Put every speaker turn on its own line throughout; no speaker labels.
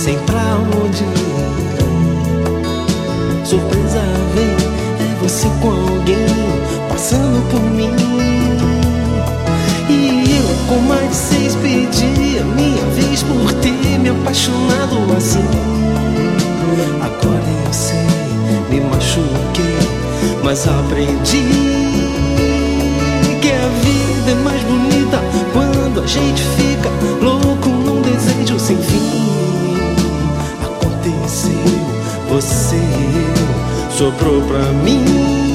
sem pra onde ir. Surpresa vem, é você com alguém passando por mim. E eu com mais de 6 pedi a minha vez por ter me apaixonado assim. Agora eu sei, me machuquei, mas aprendi que a vida é mais bonita quando a gente fica louco num desejo sem fim. Aconteceu, você e eu, sobrou pra mim.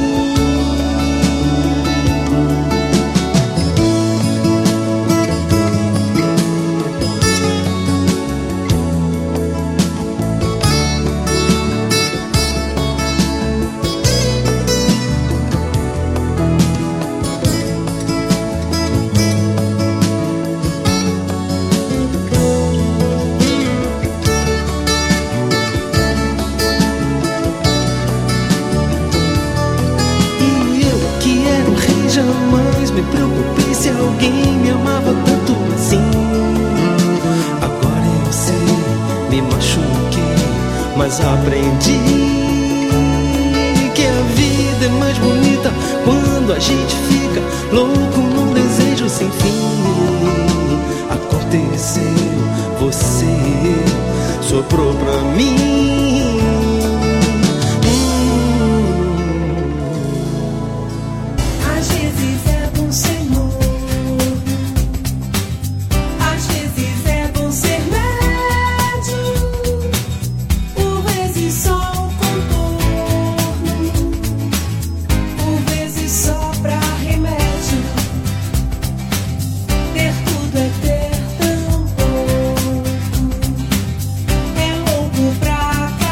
Jamais me preocupei se alguém me amava tanto assim. Agora eu sei, me machuquei, mas aprendi que a vida é mais bonita quando a gente fica louco num desejo sem fim. Aconteceu, você e eu, soprou pra mim.
Pra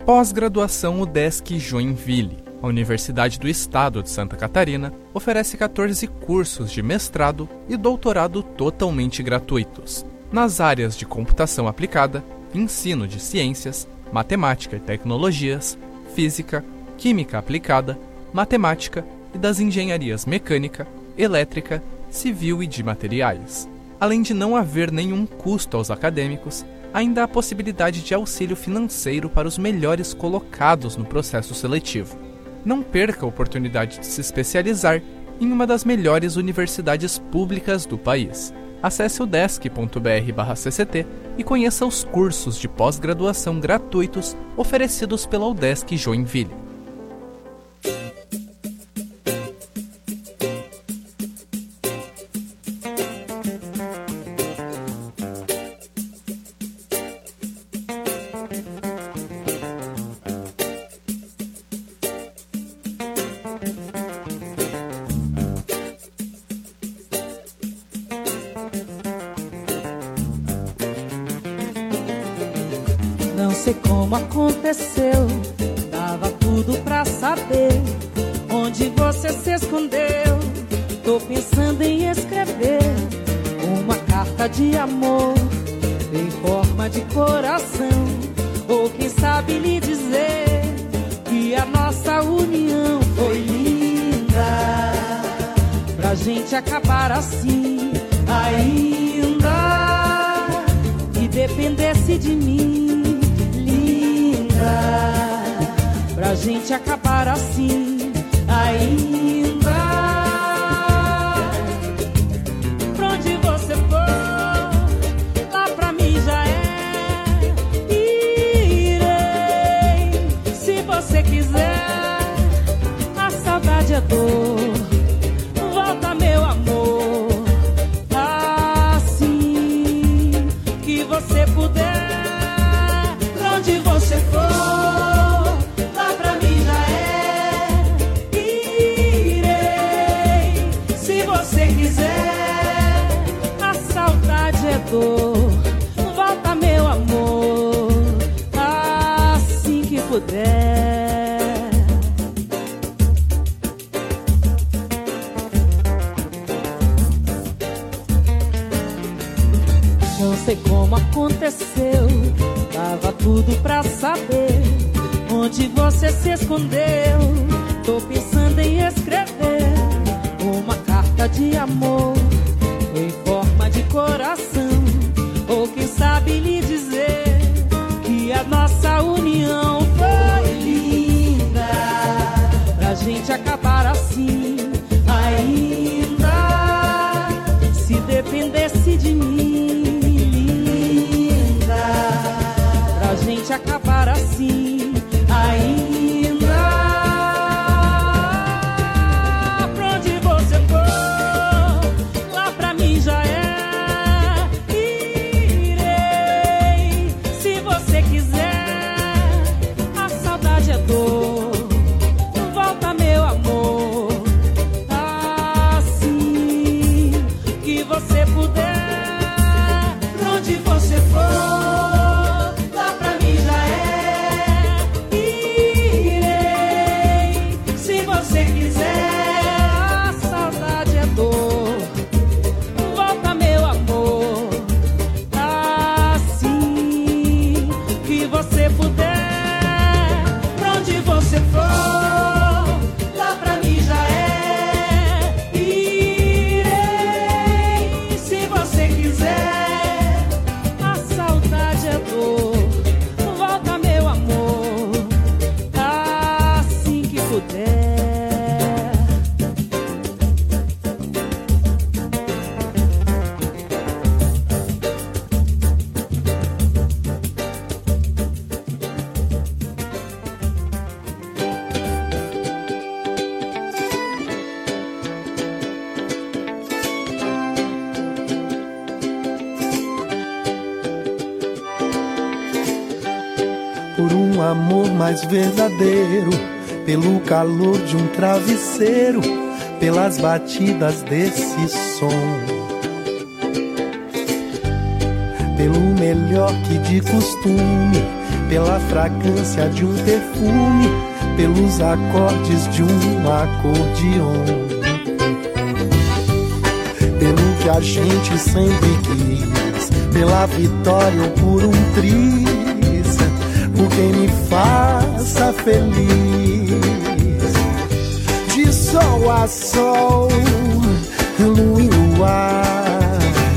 Pós-graduação UDESC Joinville. A Universidade do Estado de Santa Catarina oferece 14 cursos de mestrado e doutorado totalmente gratuitos, nas áreas de computação aplicada, ensino de ciências, matemática e tecnologias, física, química aplicada, matemática e das engenharias mecânica, elétrica, civil e de materiais. Além de não haver nenhum custo aos acadêmicos, ainda há a possibilidade de auxílio financeiro para os melhores colocados no processo seletivo. Não perca a oportunidade de se especializar em uma das melhores universidades públicas do país. Acesse udesc.br/cct e conheça os cursos de pós-graduação gratuitos oferecidos pela UDESC Joinville.
Não sei como aconteceu, dava tudo pra saber onde você se escondeu. Tô pensando em escrever uma carta de amor em forma de coração, ou quem sabe lhe dizer que a nossa união foi linda, pra gente acabar assim ainda, e dependesse de mim, pra gente acabar assim ainda. Pra onde você for, lá pra mim já é. Irei, se você quiser. A saudade é dor, volta meu amor, assim que você puder. Pra onde você for, volta meu amor, assim que puder. Não sei como aconteceu, dava tudo pra saber onde você se escondeu. Tô pensando em escrever uma carta de amor em forma de coração, ou quem sabe lhe dizer que a nossa união foi linda, pra gente acabar assim ainda, se dependesse de mim, linda, pra gente acabar assim ainda. Pra onde você for, já é. Irei, se você quiser. A saudade é dor, volta meu amor, assim que você puder. Pra onde você for, lá pra mim já é. Irei, se você quiser. A saudade é dor, você puder. Pra onde você for, lá pra mim já é. Irei, se você quiser. A saudade é dor, volta meu amor, assim que puder.
Por um amor mais verdadeiro, pelo calor de um travesseiro, pelas batidas desse som, pelo melhor que de costume, pela fragrância de um perfume, pelos acordes de um acordeon, pelo que a gente sempre quis, pela vitória ou por um triz, por quem me faça feliz. De sol a sol, lua e luar,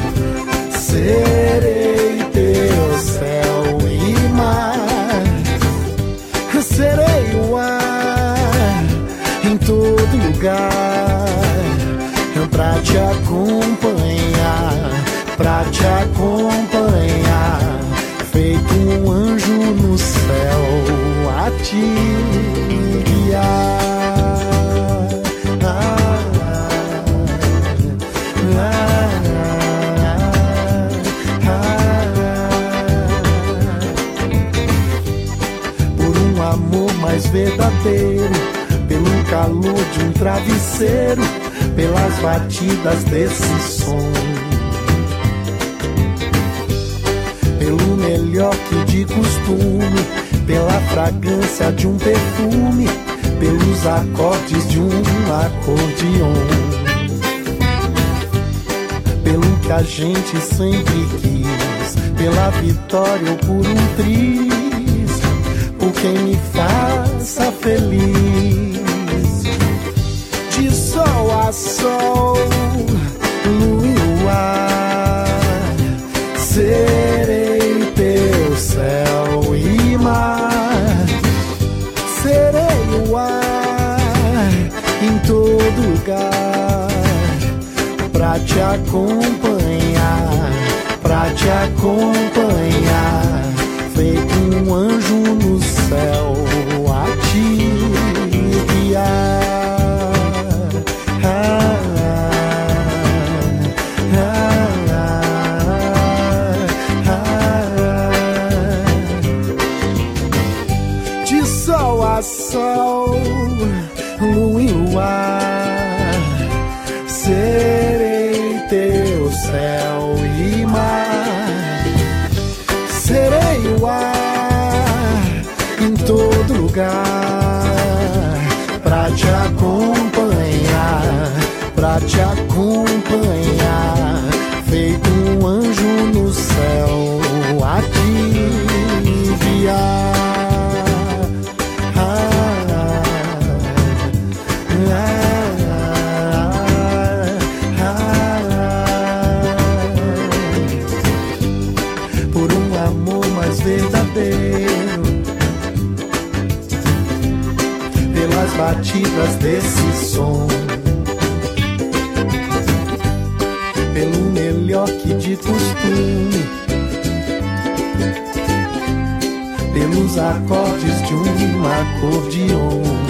serei teu céu e mar, serei o ar em todo lugar, pra te acompanhar, pra te acompanhar, feito um anjo no céu a te guiar. Por um amor mais verdadeiro, pelo calor de um travesseiro, pelas batidas desse som, pelo melhor que de costume, pela fragrância de um perfume, pelos acordes de um acordeon, pelo que a gente sempre quis, pela vitória ou por um triz, por quem me faça feliz. De sol a sol, lua e luar, serei teu céu e mar, serei o ar em todo lugar, pra te acompanhar, pra te acompanhar, feito um anjo no céu a te guiar. De sol a sol, lua e luar, serei teu céu e mar, serei o ar em todo lugar, pra te acompanhar, pra te acompanhar, feito um anjo no céu a te guiar. Por um amor mais verdadeiro, pelas batidas desse som, pelo melhor que de costume, pelos acordes de um acordeon.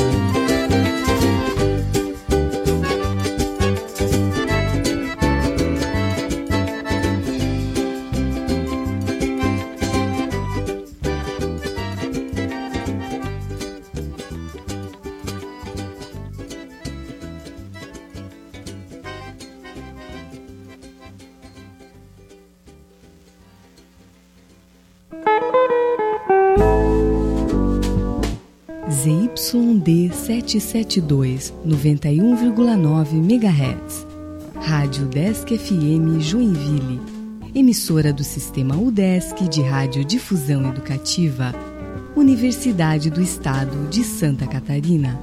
ZYD 772, 91,9 MHz. Rádio Udesc FM Joinville. Emissora do Sistema Udesc de Radiodifusão Educativa. Universidade do Estado de Santa Catarina.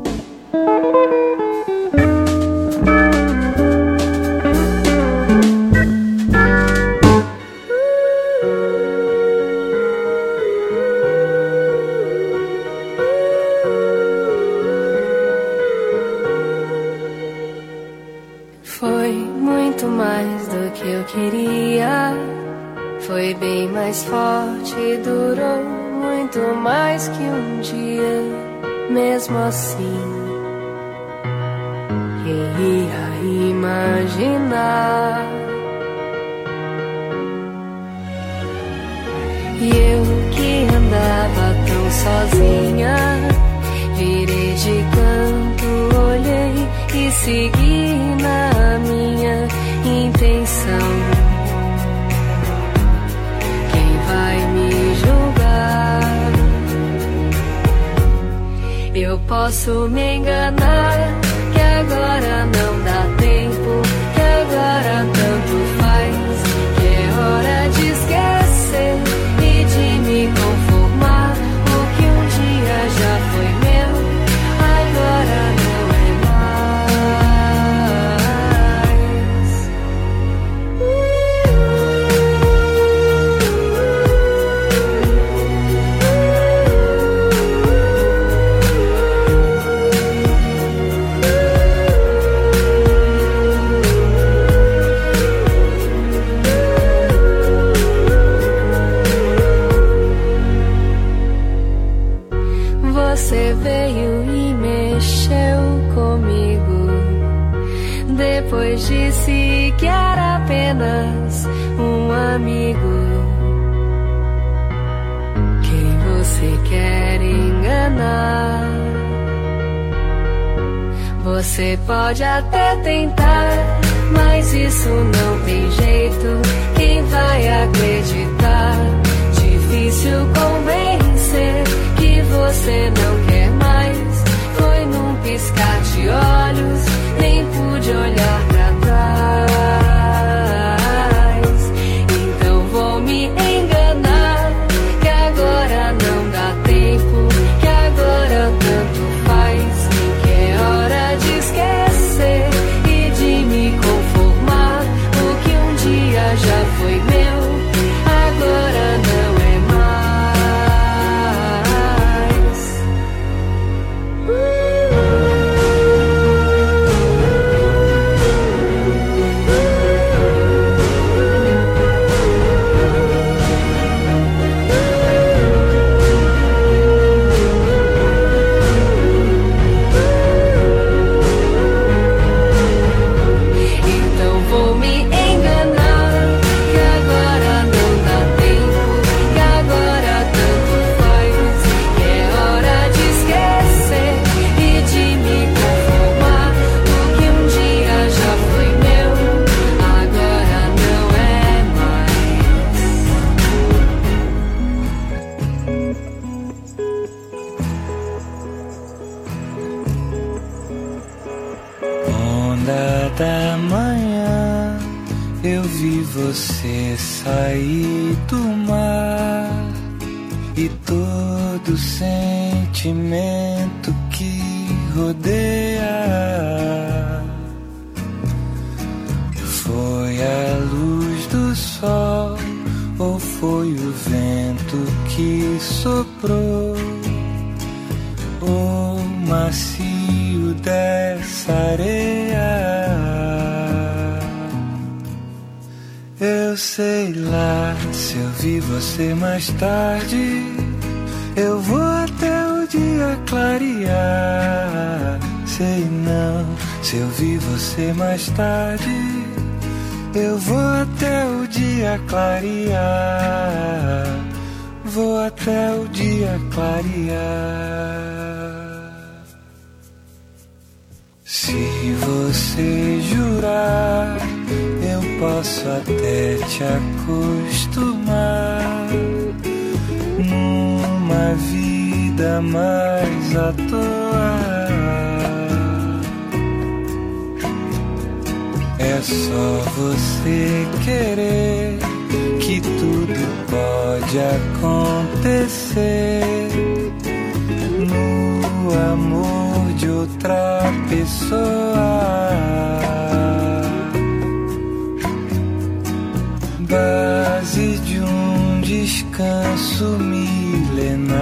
Foi muito mais do que eu queria, foi bem mais forte e durou muito mais que um dia. Mesmo assim, quem ia imaginar? E eu que andava tão sozinha, virei de canto, olhei e segui na minha intenção. Posso me enganar, que agora não dá tempo, que agora tanto faz, que é hora de esquecer e de me conformar. O que um dia já foi meu, agora não é Você veio e mexeu comigo. Depois disse que era apenas um amigo. Quem você quer enganar? Você pode até tentar, mas isso não tem jeito. Quem vai acreditar? Difícil convencer que você não quer mais. Foi num piscar de olhos, nem pude olhar pra trás. Então vou me enganar, que agora não dá tempo, que agora tanto faz, que é hora de esquecer e de me conformar. O que um dia já foi meu, agora não é da manhã, eu vi você sair do mar e todo sentimento que rodeia foi a luz do sol ou foi o vento que soprou o macio dessa areia. Eu sei lá, se eu vi você mais tarde, eu vou até o dia clarear. Sei não, se eu vi você mais tarde, eu vou até o dia clarear. Vou até o dia clarear. Se você jurar, eu posso até te acostumar numa vida mais à toa. É só você querer que tudo pode acontecer no amor de outra pessoa. Base de um descanso milenar.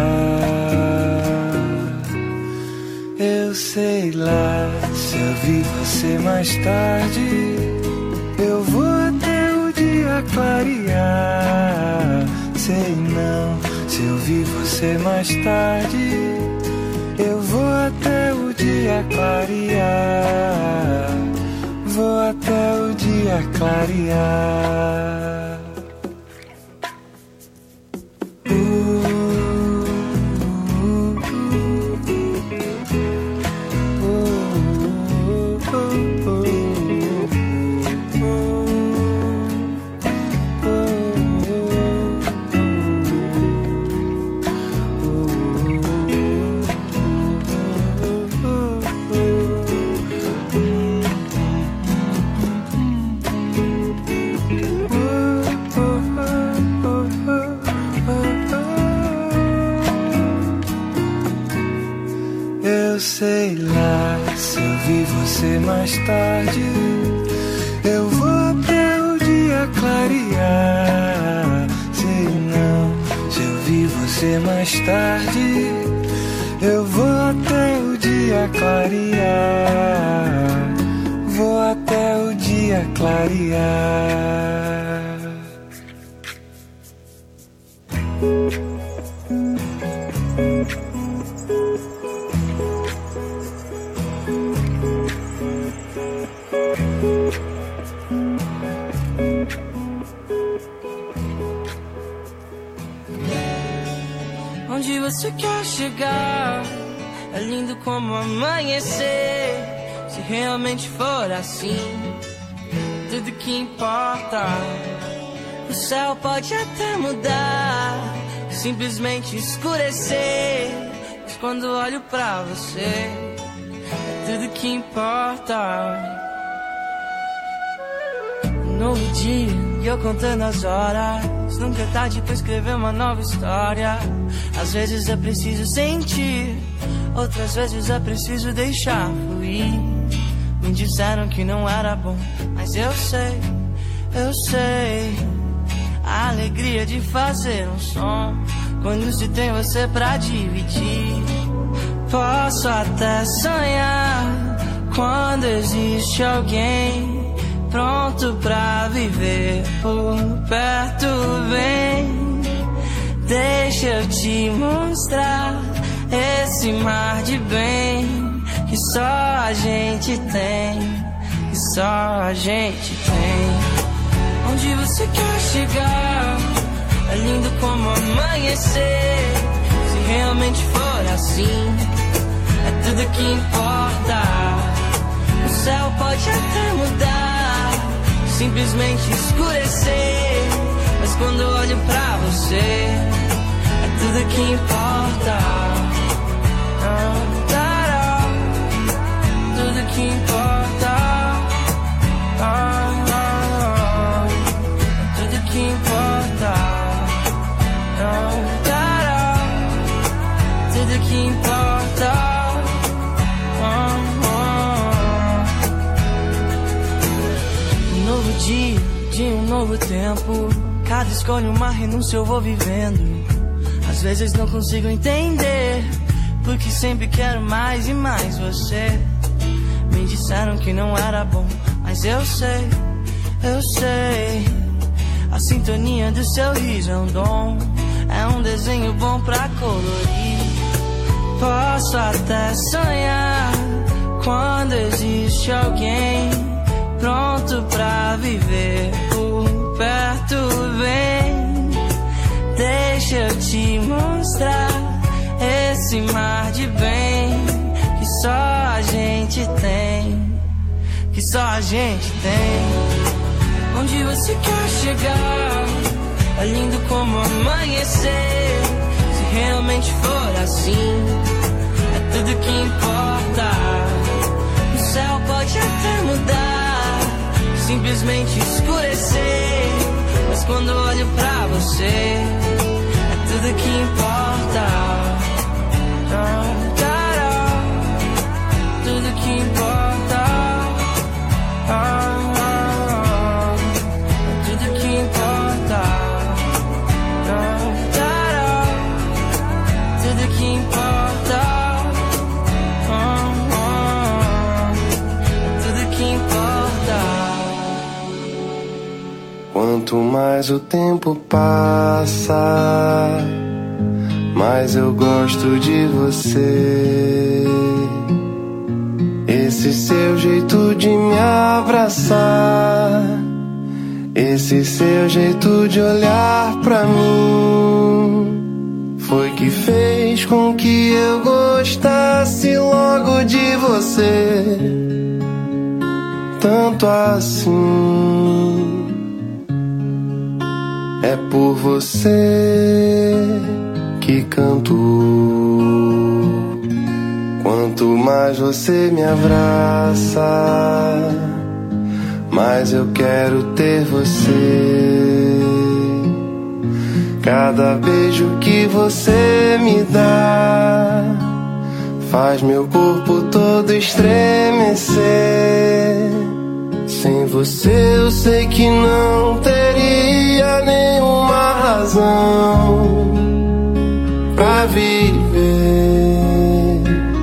Eu sei lá, se eu vi você mais tarde, eu vou até o dia clarear. Sei não, se eu vi você mais tarde, eu vou até o dia clarear. Vou até o dia clarear.
você mais tarde. Eu vou até o dia clarear. Sei não, se eu vi você mais tarde, eu vou até o dia clarear. Vou até o dia clarear.
Onde você quer chegar? É lindo como amanhecer. Se realmente for assim, tudo que importa. O céu pode até mudar, simplesmente escurecer. Mas quando olho pra você, é tudo que importa. Um novo dia e eu contando as horas. Nunca é tarde pra escrever uma nova história. Às vezes é preciso sentir, outras vezes é preciso deixar fluir. Me disseram que não era bom, mas eu sei a alegria de fazer um som quando se tem você pra dividir. Posso até sonhar quando existe alguém pronto pra viver por perto. Vem, deixa eu te mostrar esse mar de bem que só a gente tem, que só a gente tem. Onde você quer chegar? É lindo como amanhecer. Se realmente for assim, é tudo que importa. O céu pode até mudar, simplesmente escurecer. Mas quando olho pra você, é tudo que importa. Tudo que importa. Tudo que importa. Tudo que importa. Um novo dia, de um novo tempo. Cada escolha uma renúncia eu vou vivendo. Às vezes não consigo entender, porque sempre quero mais e mais você. Me disseram que não era bom, mas eu sei. A sintonia do seu riso é um dom, é um desenho bom pra colorir. Posso até sonhar quando existe alguém pronto pra viver por perto. Vem, deixa eu te mostrar esse mar de bem que só a gente tem, que só a gente tem. Onde você quer chegar? É lindo como amanhecer. Se realmente for assim, é tudo que importa. O céu pode até mudar, simplesmente escurecer. Mas quando olho pra você, é tudo que importa. Tudo que importa. Tudo que importa. Tudo que importa. Tudo que importa.
Quanto mais o tempo passa, mais eu gosto de você. Esse seu jeito de me abraçar, esse seu jeito de olhar pra mim, foi que fez com que eu gostasse logo de você. Tanto assim, é por você que canto. Quanto mais você me abraça, mais eu quero ter você. Cada beijo que você me dá faz meu corpo todo estremecer. Sem você eu sei que não teria nenhuma razão pra viver.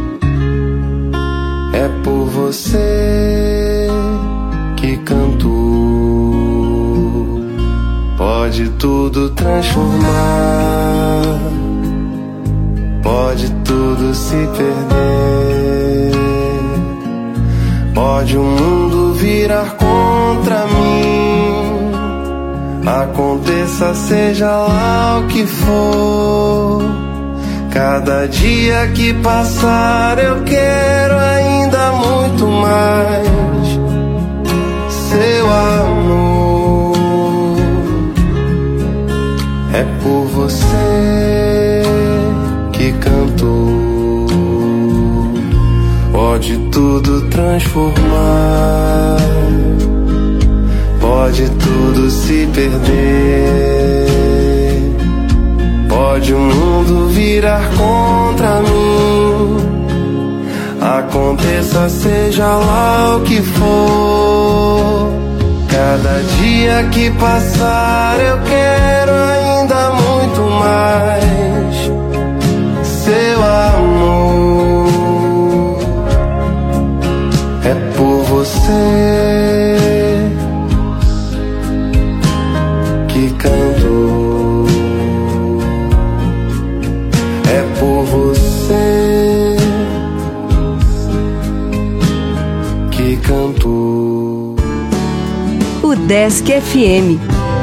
É por você que canto. Pode tudo transformar, pode tudo se perder, pode o mundo virar contra mim. Aconteça seja lá o que for, cada dia que passar eu quero ainda muito mais seu amor. É por você que canto. Pode tudo transformar, pode tudo se perder, pode o mundo virar contra mim. Aconteça seja lá o que for, cada dia que passar eu quero ainda muito mais seu amor. É por você que canto. É por você que canto.
UDESC FM.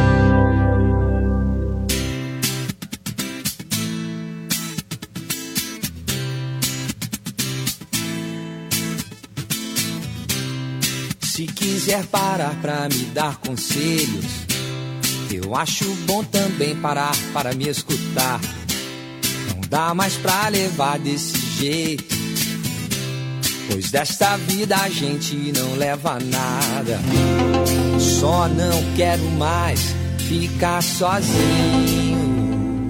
Se quiser parar pra me dar conselhos, eu acho bom também parar para me escutar. Não dá mais pra levar desse jeito, pois desta vida a gente não leva nada. Só não quero mais ficar sozinho.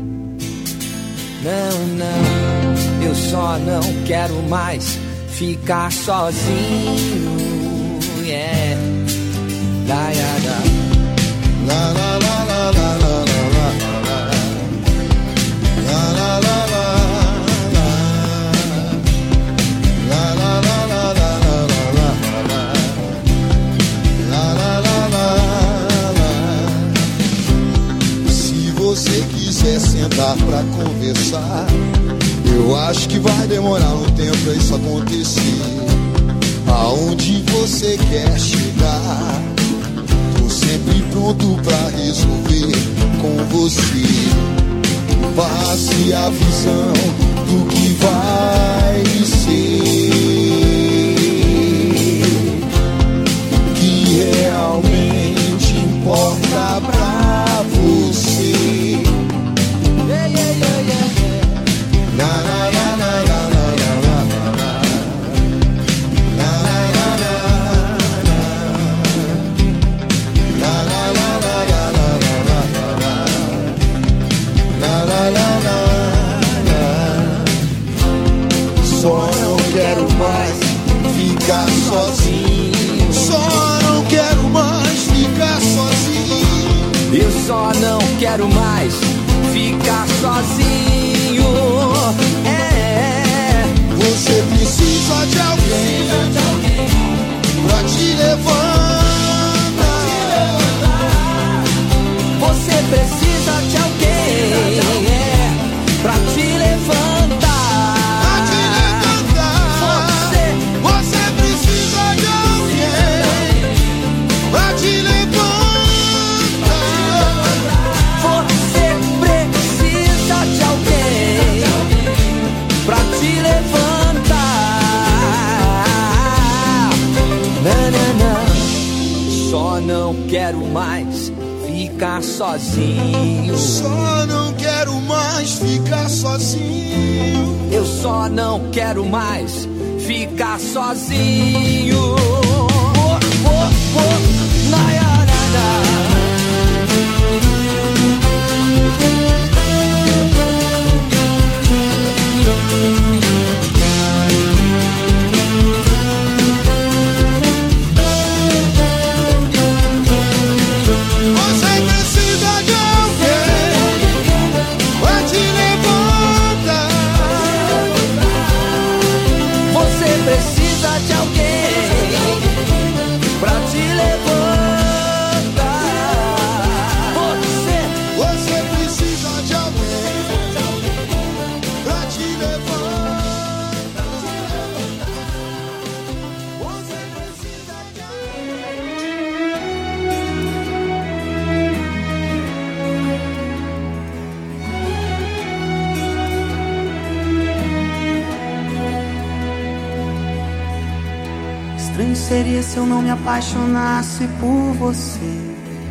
Não, não, eu só não quero mais ficar sozinho. Yeah. Da, ya, da. La, la, la, la, la, la, la, la. La, la, la, la, la. La, la, la, la, la, la, la. La, la, la, la, la. Se você quiser sentar pra conversar, eu acho que vai demorar um tempo pra isso acontecer. Aonde você quer chegar, tô sempre pronto pra resolver com você. Passe a visão do que vai ser, que realmente importa pra você. Yeah, yeah, yeah, yeah, yeah. Na, na, na, na, na, na. Só não quero mais ficar sozinho. Só não quero mais ficar sozinho. Eu só não quero mais ficar sozinho. Você precisa de alguém pra te levantar. Você precisa de alguém pra te levantar. Você precisa de alguém pra te levantar. Você precisa de alguém pra te levantar. Nanana. Só não quero mais ficar sozinho. Só não quero mais ficar sozinho. Eu só não quero mais ficar sozinho.
Estranho seria se eu não me apaixonasse por você.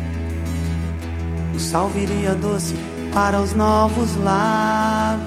O sal viria doce para os novos lábios.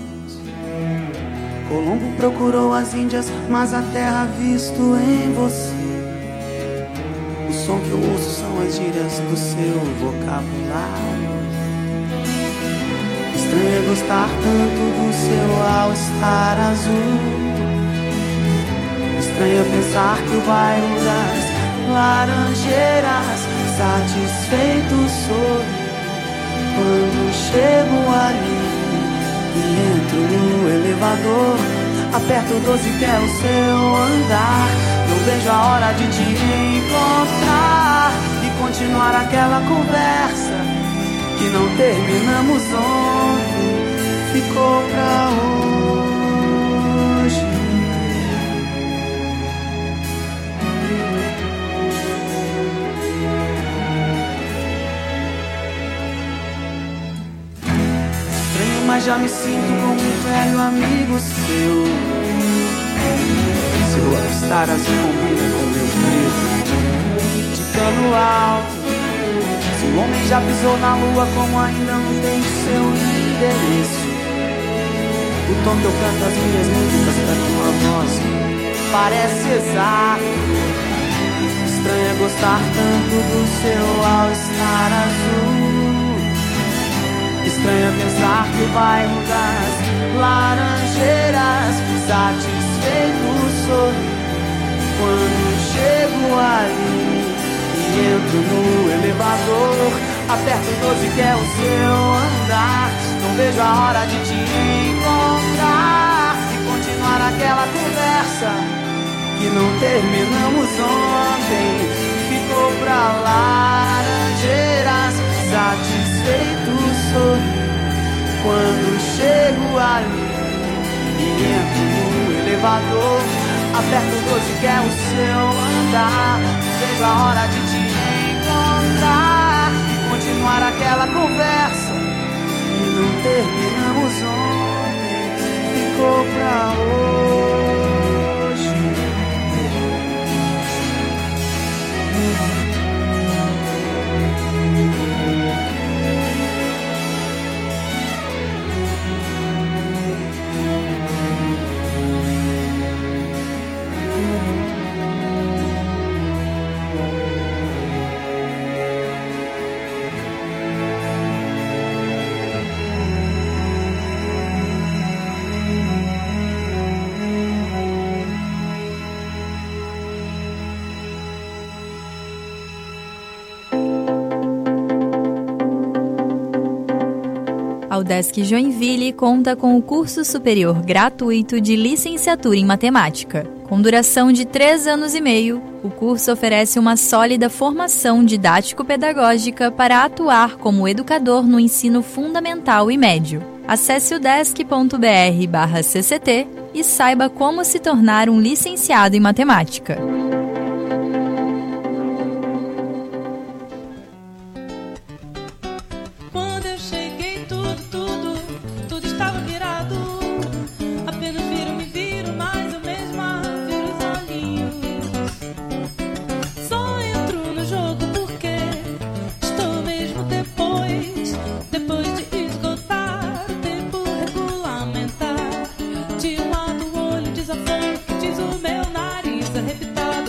Colombo procurou as Índias, mas a terra visto em você. O som que eu ouço são as gírias do seu vocabulário. Estranho é gostar tanto do seu all-star azul. Estranho é pensar que o bairro das laranjeiras satisfeito sou quando chego ali e entro no elevador. Aperto o 12 que é o seu andar. Não vejo a hora de te encontrar e continuar aquela conversa que não terminamos ontem, ficou pra hoje. Estranho, mas já me sinto como um velho amigo seu. Seu all-star azul combina com meu preto de cano alto. Se o homem já pisou na lua, como ainda não tem seu endereço. O tom que eu canto as minhas músicas pra tua voz parece exato. Estranho é gostar tanto do seu all-star azul. Estranho é pensar que o bairro das laranjeiras satisfeito sou quando chego ali e entro no elevador. Aperto o 12 que é o seu andar. Não vejo a hora de te encontrar e continuar aquela conversa que não terminamos ontem, ficou pra laranjeiras. Satisfeito sou quando chego ali e entro no elevador. Aperto o 12 que é o seu andar. Vejo a hora de te encontrar e continuar aquela conversa que não terminamos ontem, ficou pra hoje.
A UDESC Joinville conta com o curso superior gratuito de licenciatura em matemática. Com duração de 3 anos e meio, o curso oferece uma sólida formação didático-pedagógica para atuar como educador no ensino fundamental e médio. Acesse udesc.br/cct e saiba como se tornar um licenciado em matemática.
Desaforo que diz o meu nariz arrebitado.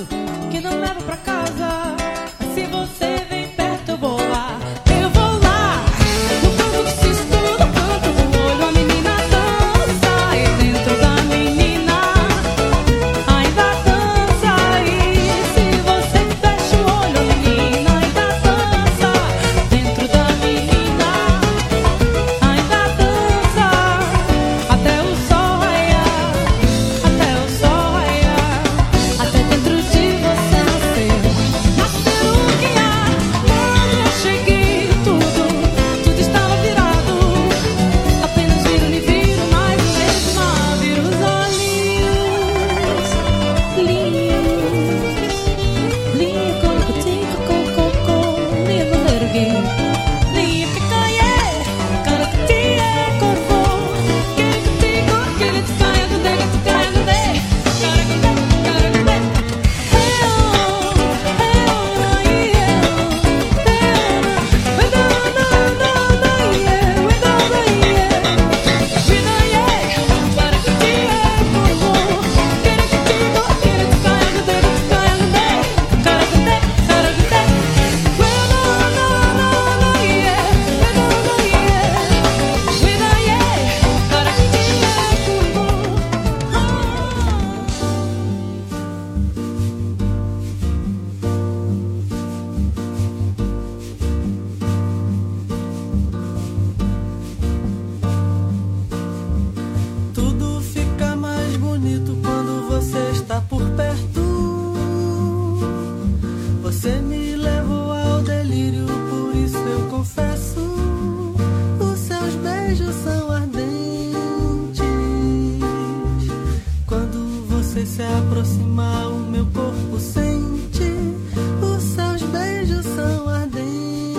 aproximar, o meu corpo sente. Os seus beijos são ardentes.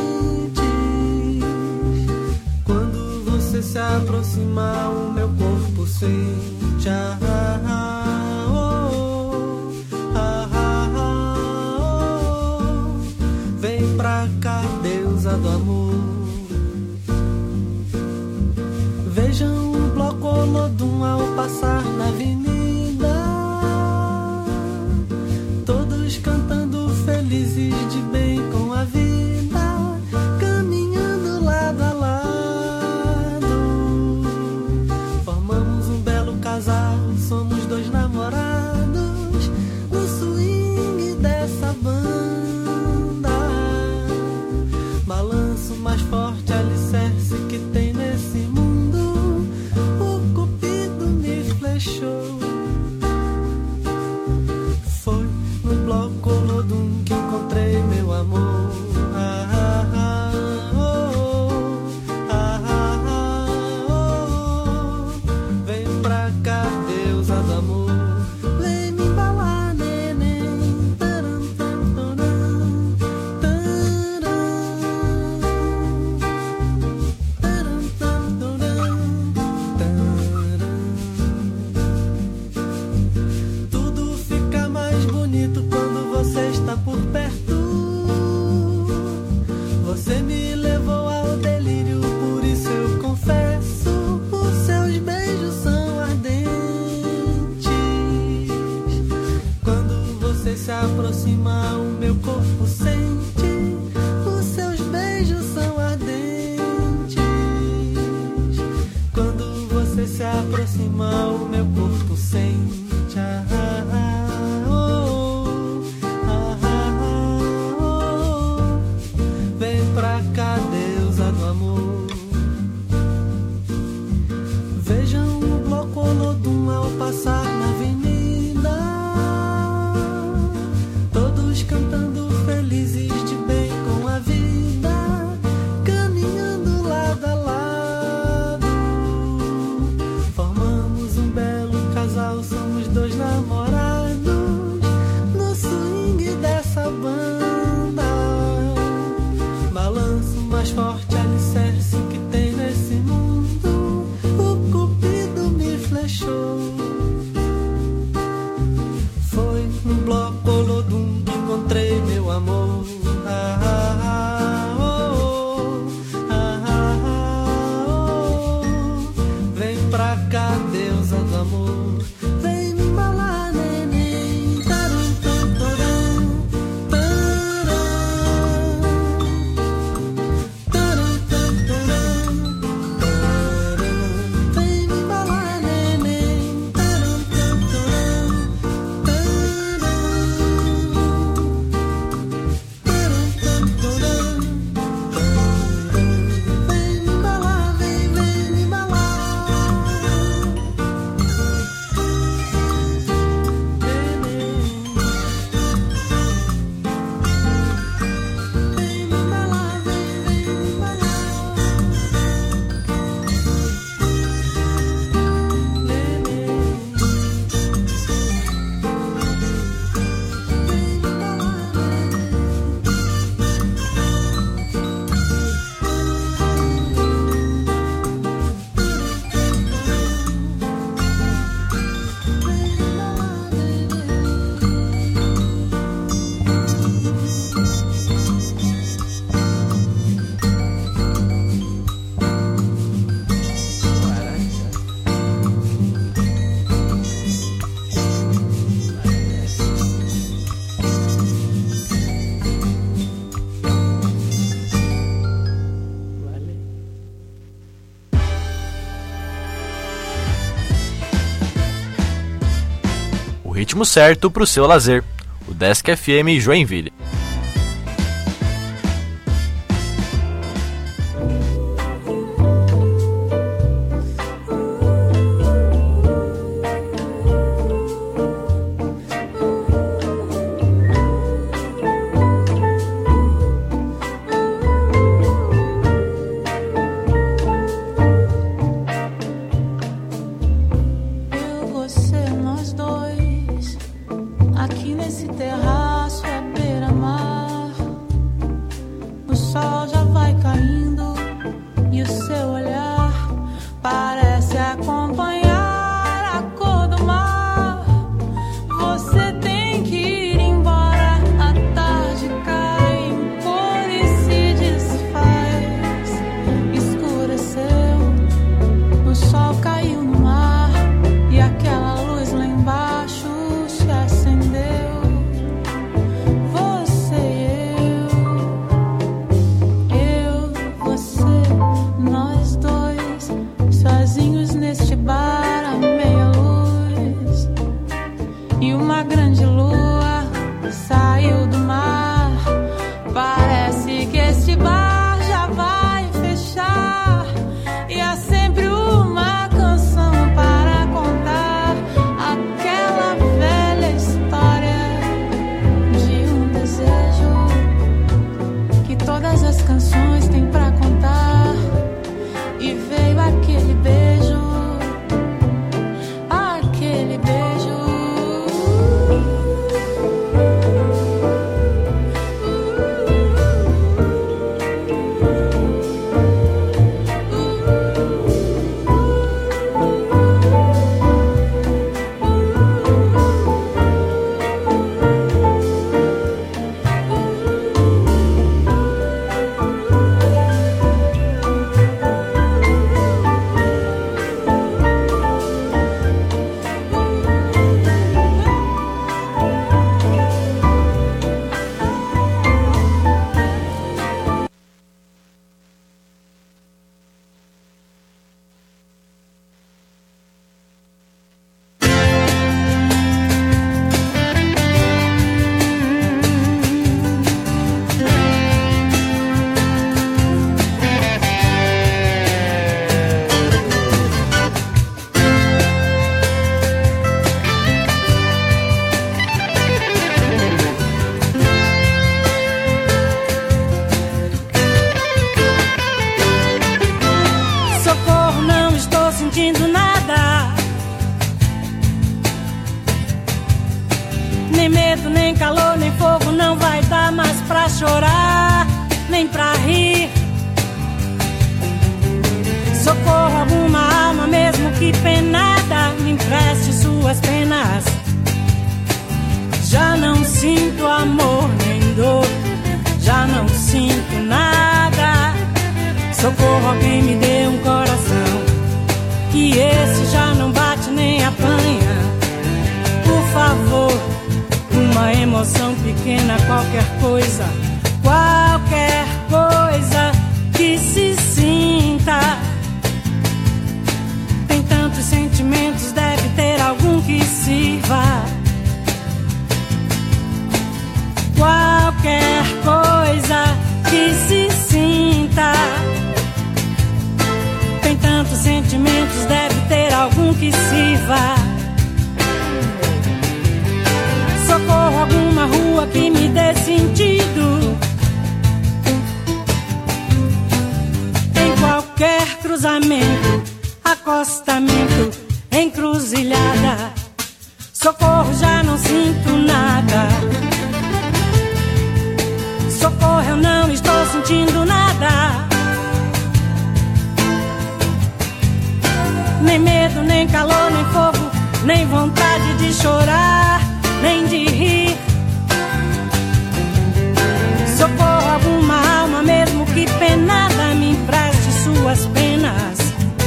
Quando você se aproximar, o meu corpo sente. Vem pra cá, deusa do amor. Vejam o bloco Olodum ao passar na avenida, todos cantando felizes de bem com a vida, caminhando lado a lado. Formamos um belo casal, somos dois namorados, no swing dessa banda. Balanço mais forte, alicerce que tem nesse mundo. Foi no bloco Olodum que encontrei meu amor. Vem pra cá, deusa do amor. Vem me embalar, neném. Taram, taram, taram, taram, taram, taram. Quando você está por perto, você me levou ao delírio, por isso eu confesso, os seus beijos são ardentes. Quando você se aproxima, o meu corpo sente, os seus beijos são ardentes. Quando você se aproxima, o meu corpo sente. Pra cá, deusa do amor. Vejam o bloco Olodum ao passar na avenida, todos cantando felizes de bem com a vida, caminhando lado a lado. Formamos um belo casal, somos dois namorados, no swing dessa banda. Balanço mais forte, alicerce que tem nesse mundo. O cupido me flechou. Foi no bloco Olodum que encontrei meu amor. Vem pra cá, deusa do amor. Vem me embalar, neném. Taram, taram,
ritmo certo para o seu lazer. O Desk FM Joinville.
sentindo nada. Nem medo, nem calor, nem fogo, não vai dar mais pra chorar, nem pra rir. Socorro, alguma alma, mesmo que penada, me empreste suas penas. Já não sinto amor nem dor, já não sinto nada. Socorro, alguém me dê um coração, que esse já não bate nem apanha. Por favor, uma emoção pequena, qualquer coisa que se sinta. Tem tantos sentimentos, deve ter algum que sirva. Qualquer coisa que se sinta. Tem tantos sentimentos, deve ter algum que sirva. Socorro, alguma rua que me dê sentido. Em qualquer cruzamento, acostamento, encruzilhada. Socorro, já não sinto nada. Socorro, eu não estou sentindo nada. Nem medo, nem calor, nem fogo, nem vontade de chorar, nem de rir. Socorro, alguma alma, mesmo que penada, me empreste suas penas.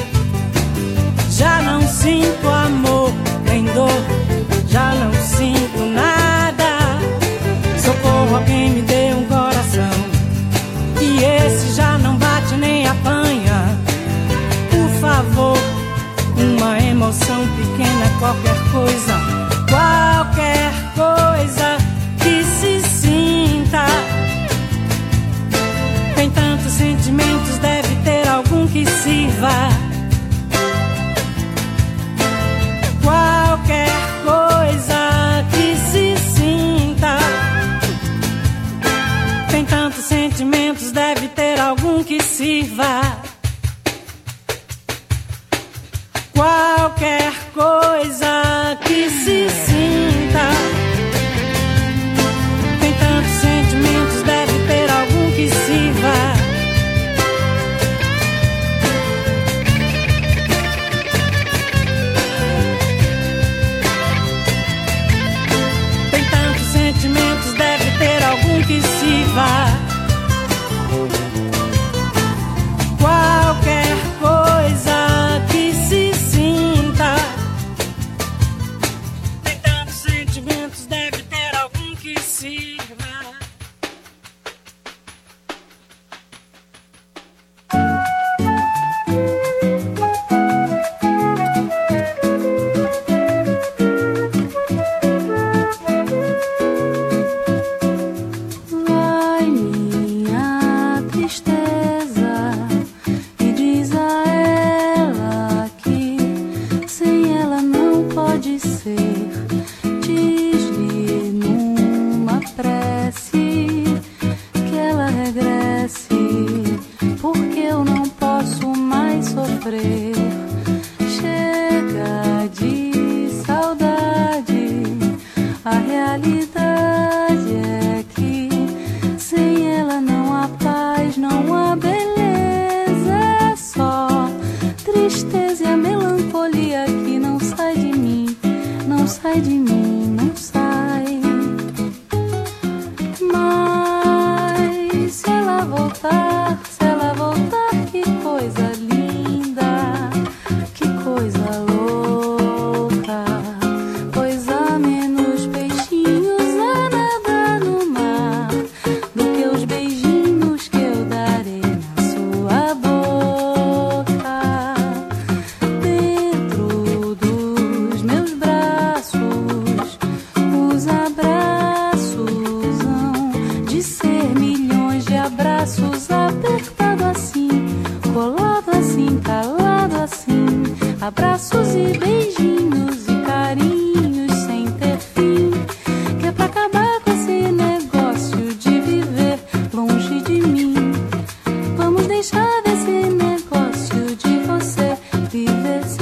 Já não sinto amor, nem dor, já não sinto nada. Socorro, alguém me dê um coração, que esse já não bate nem apanha. Por favor, uma emoção pequena, qualquer coisa que se sinta. Tem tantos sentimentos, deve ter algum que sirva. Qualquer coisa que se sinta. Tem tantos sentimentos, deve ter algum que sirva. Qualquer coisa que se sinta. Tem tantos sentimentos, deve ter algum que sirva. Tem tantos sentimentos, deve ter algum que sirva. Qualquer coisa que se sinta. Tem tantos sentimentos, deve ter algum que sirva.
Vai minha tristeza e diz a ela que sem ela não pode ser. Diz-lhe numa prece que ela regresse, porque eu não posso mais sofrer. Chega de saudade, a realidade é que sem ela não há paz, não há beleza, é só tristeza e a melancolia que não sai de mim, não sai de mim, não sai. Mas se ela voltar, que coisa linda, que coisa louca, pois há menos peixinhos a nadar no mar do que os beijinhos que eu darei na sua boca. Dentro dos meus braços, os abraços hão de ser milhões de abraços, apertado assim, colado assim, calado assim, abraços e beijinhos e carinhos sem ter fim, que é pra acabar com esse negócio de viver longe de mim. Vamos deixar desse negócio de você viver sem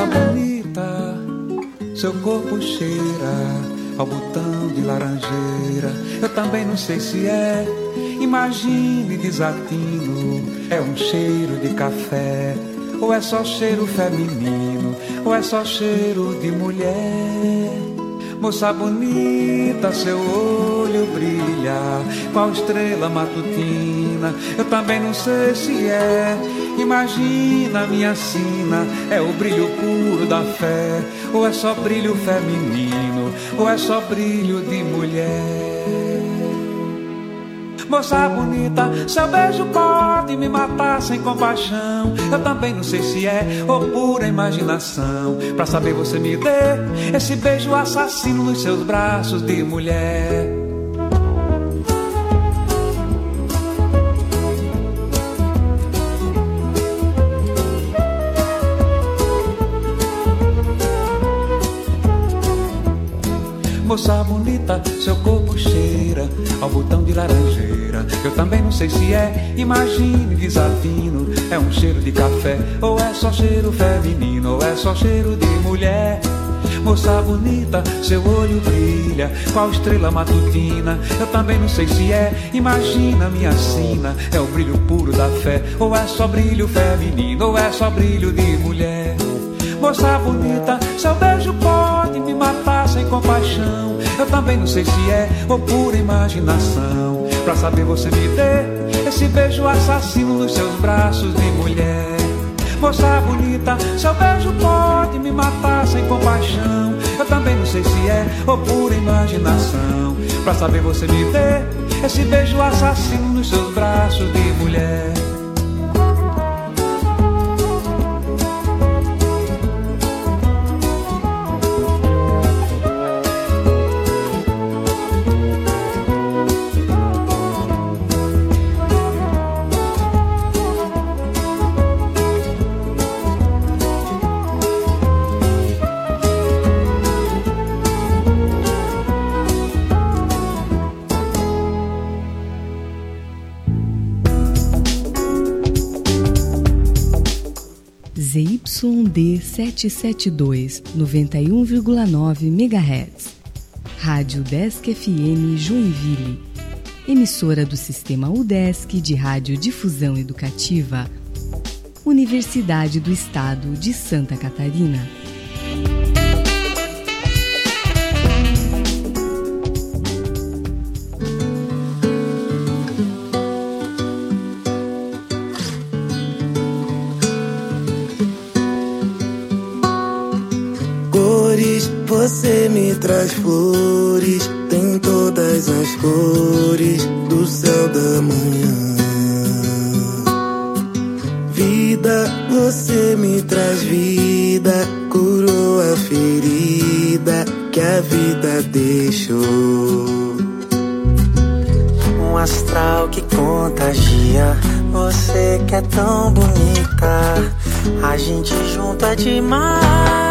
bonita, seu corpo cheira ao botão de laranjeira. Eu também não sei se é, imagine desatino. É um cheiro de café, ou é só cheiro feminino, ou é só cheiro de mulher. Moça bonita, seu olho brilha qual estrela matutina. Eu também não sei se é, imagina minha sina. É o brilho puro da fé, ou é só brilho feminino, ou é só brilho de mulher. Moça bonita, seu beijo pode me matar sem compaixão. Eu também não sei se é ou pura imaginação. Pra saber você me dê esse beijo assassino nos seus braços de mulher. Moça bonita, seu corpo cheira ao botão de laranjeira. Eu também não sei se é, imagine desafino. É um cheiro de café, ou é só cheiro feminino, ou é só cheiro de mulher. Moça bonita, seu olho brilha qual estrela matutina. Eu também não sei se é, imagina minha sina. É o brilho puro da fé, ou é só brilho feminino, ou é só brilho de mulher. Moça bonita, seu beijo pode me matar sem compaixão. Eu também não sei se é ou pura imaginação. Pra saber você me dê esse beijo assassino nos seus braços de mulher. Moça bonita, seu beijo pode me matar sem compaixão. Eu também não sei se é ou pura imaginação. Pra saber você me dê esse beijo assassino nos seus braços de mulher.
ZYD 772, 91,9 MHz. Rádio Udesc FM Joinville. Emissora do Sistema Udesc de Radiodifusão Educativa. Universidade do Estado de Santa Catarina.
Você me traz flores, tem todas as cores do céu da manhã. Vida, você me traz vida, curou a ferida que a vida deixou. Um astral que contagia, você que é tão bonita, a gente junto é demais.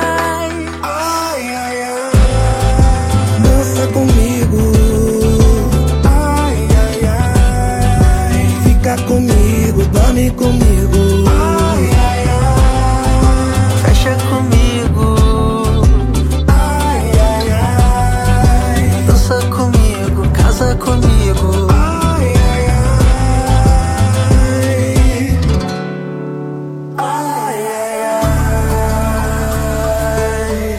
Comigo, ai, ai, ai. Fica comigo, dorme comigo, ai, ai, ai. Fecha comigo, ai, ai, ai. Dança comigo, casa comigo, ai, ai, ai. Ai, ai, ai.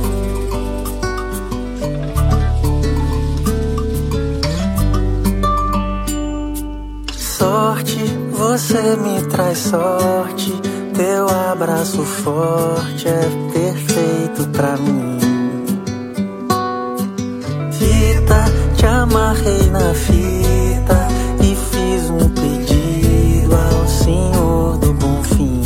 Sorte, você me traz sorte. Teu abraço forte é perfeito pra mim. Fita, te amarrei na fita e fiz um pedido ao Senhor do Bom Fim.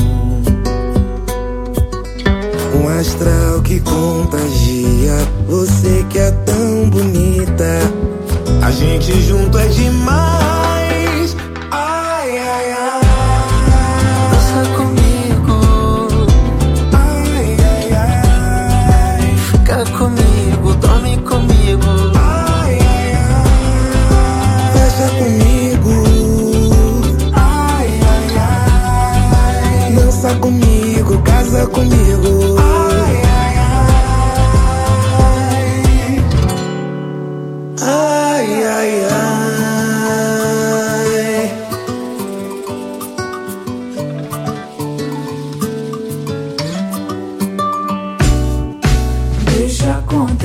Um astral que contagia, você que é tão bonita, a gente junto é demais. Comigo, dorme comigo, ai, ai, ai. Fecha comigo, ai, ai, ai. Dança comigo, casa comigo, ai.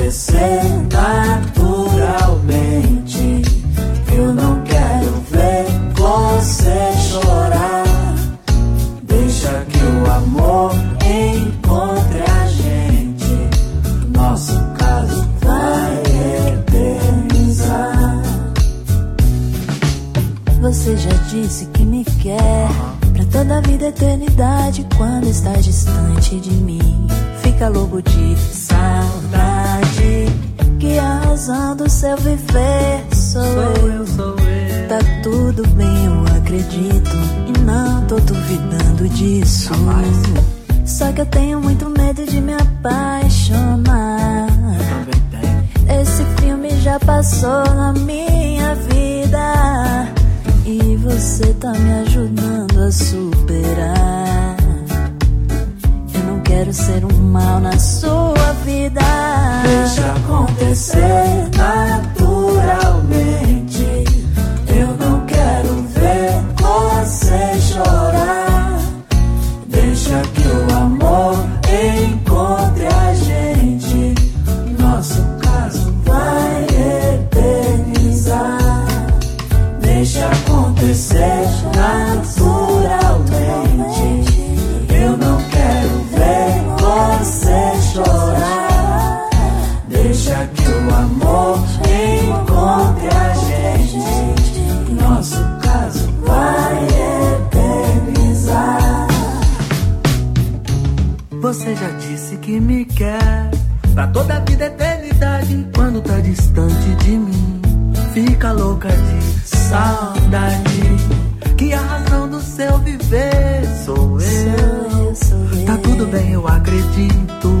acontecer naturalmente. Eu não quero ver você chorar. Deixa que o amor encontre a gente. Nosso caso vai eternizar.
Você já disse que me quer pra toda a vida, eternidade. Quando está distante de mim, fica louco de saudade. Que a razão do seu viver sou eu. Tá tudo bem, eu acredito, e não tô duvidando disso. Só que eu tenho muito medo de me apaixonar. Esse filme já passou na minha vida, e você tá me ajudando a superar. Eu não quero ser um mal na sua vida.
Deixa acontecer naturalmente. Eu não quero ver você chorar. Deixa que o amor encontre a gente. Nosso caso vai eternizar. Deixa acontecer naturalmente. Eu não quero ver você chorar. Deixa que o amor encontre a gente. Nosso caso vai eternizar.
Você já disse que me quer pra toda a vida, eternidade. Quando tá distante de mim, fica louca de saudade. Que a razão do seu viver sou eu. Tá tudo bem, eu acredito.